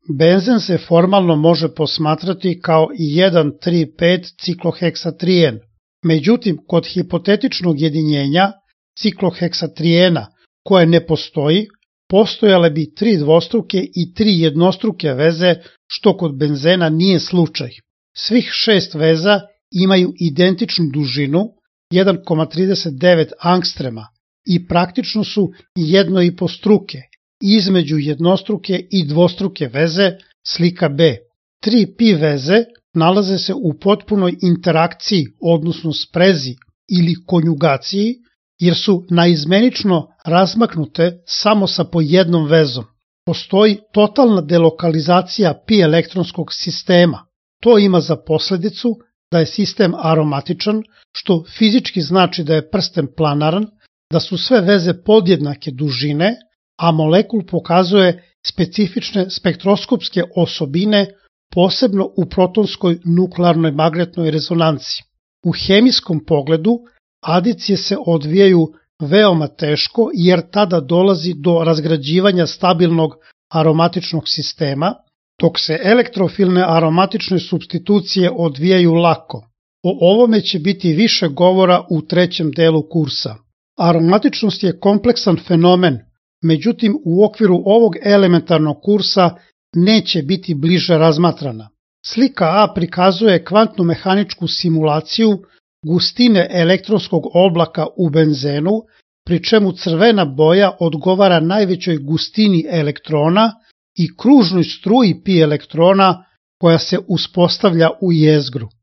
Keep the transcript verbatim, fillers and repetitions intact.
Benzen se formalno može posmatrati kao jedan tri pet cikloheksatrijen. Međutim, kod hipotetičnog jedinjenja cikloheksatriena koje ne postoji, postojale bi tri dvostruke i tri jednostruke veze, što kod benzena nije slučaj. Svih šest veza imaju identičnu dužinu, jedan zarez trideset devet angstrema, i praktično su jednoipostruke, između jednostruke i dvostruke veze, slika B. Tri pi veze nalaze se u potpunoj interakciji, odnosno sprezi ili konjugaciji, jer su naizmenično razmaknute samo sa po jednom vezom. Postoji totalna delokalizacija pi elektronskog sistema. To ima za posledicu da je sistem aromatičan, što fizički znači da je prsten planaran, da su sve veze podjednake dužine, a molekul pokazuje specifične spektroskopske osobine, posebno u protonskoj nuklearnoj magnetnoj rezonanci. U hemijskom pogledu adicije se odvijaju veoma teško jer tada dolazi do razgrađivanja stabilnog aromatičnog sistema, dok se elektrofilne aromatične supstitucije odvijaju lako. O ovome će biti više govora u trećem delu kursa. Aromatičnost je kompleksan fenomen, međutim u okviru ovog elementarnog kursa neće biti bliže razmatrana. Slika A prikazuje kvantnu mehaničku simulaciju gustine elektronskog oblaka u benzenu, pri čemu crvena boja odgovara najvećoj gustini elektrona i kružnoj struji pi elektrona koja se uspostavlja u jezgru.